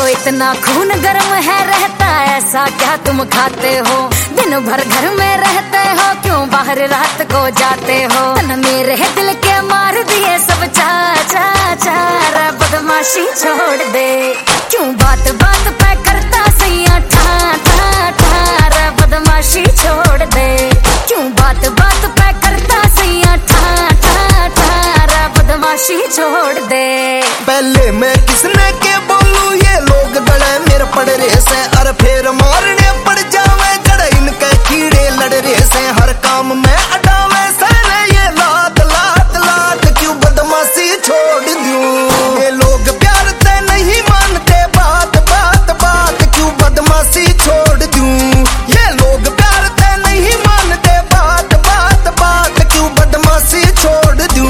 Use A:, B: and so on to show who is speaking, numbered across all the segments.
A: इतना खून गर्म है रहता, ऐसा क्या तुम खाते हो? दिन भर घर में रहते हो, क्यों बाहर रात को जाते हो? तन मेरे दिल के मार दिए सब चा चा चा, रे बदमाशी छोड़ दे, क्यों बात बात पे करता सैया ठा ठा ठा, रे बदमाशी छोड़ दे, क्यों बात बात पे करता सैया ठा ठा ठा, रे बदमाशी छोड़ दे।
B: पहले मैं किसने के बोलूं, ये लोग गड़े मेरे पड़ रहे से, और फिर मारने पड़ जावे जड़ इनके कीड़े लड़ रहे से, हर काम में अडावे सारे ये लात लात लात, क्यों बदमाशी छोड़ दूं? ये लोग प्यार से नहीं मानते बात बात बात, क्यों बदमाशी छोड़ दूं? ये लोग प्यार से नहीं मानते बात बात बात, क्यों बदमाशी छोड़ दूं?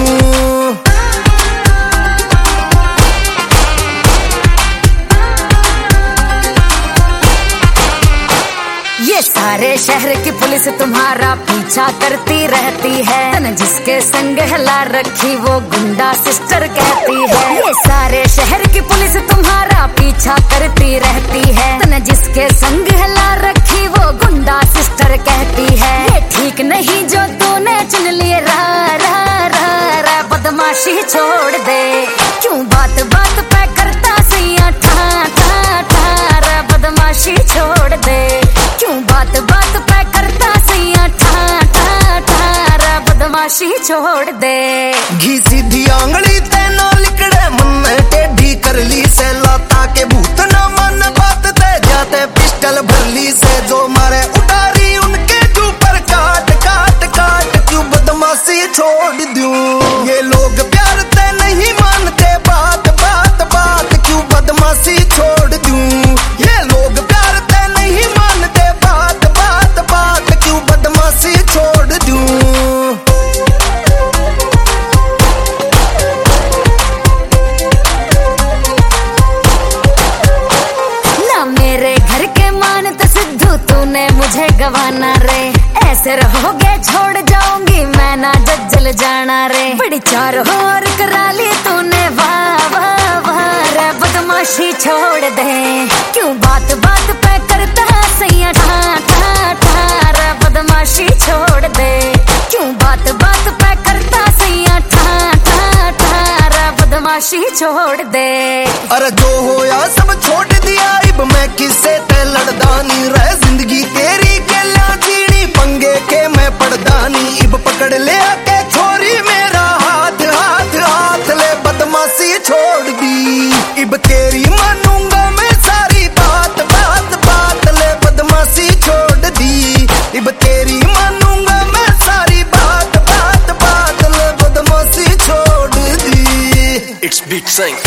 A: ये सारे शहर की पुलिस तुम्हारा पीछा करती रहती है, तन जिसके संग हिला रखी वो गुंडा सिस्टर कहती है। ये सारे शहर की पुलिस तुम्हारा पीछा करती रहती है, तन जिसके संग हिला रखी वो गुंडा सिस्टर कहती है। ये ठीक नहीं जो तूने चुन लिए, रा रा रा रा बदमाशी छोड़ दे, क्यों बात बात पे करता सैया ठा ठा ठा, रा बदमाशी छोड़ दे, क्यों बात बात पे करता सैया ठा ठा ठा, रा बदमाशी छोड़ दे।
B: घी सीधी आंगली ते ना लिकड़े, मन टेढ़ी कर ली से, लाता के भूत ना मन बात ते, जाते पिस्टल भर ली से, जो मारे उतारी उनके ऊपर काट काट काट, क्यों बदमाशी छोड़ दूं? ये लोग प्यार से नहीं मानते बात बात बात, क्यों बदमाशी छोड़ दूं? ये लोग प्यार से नहीं मानते बात बात बात, क्यों बदमाशी छोड़ दूं?
A: मेरे घर के मान तो सिद्धू तूने मुझे गवाना रे, ऐसे रहोगे छोड़ जाऊंगी मैं ना जज्जल जाना रे। बड़ी चार और करा ली तूने, वाह वाह वाह, रे बदमाशी छोड़ दे, क्यों बात बात पे करता सैया ठा ठा ठा, रे बदमाशी छोड़ दे, क्यों बात बात पे करता सैया ठा ठा ठा, रे बदमाशी छोड़ दे।
B: अरे जो होया सब छोड़ दिया, इब मैं किससे ते लड़दानी रह, जिंदगी तेरी के ला जीनी पंगे के मैं पड़दानी, इब पकड़ ले के छोरी मेरा हाथ हाथ हाथ, ले बदमाशी छोड़ दी, इब तेरी मानूंगा मैं सारी बात बात बात, ले बदमाशी छोड़ दी, इब तेरी मानूंगा मैं सारी बात बात बात, ले बदमाशी छोड़ दी।
C: It's Big Sing.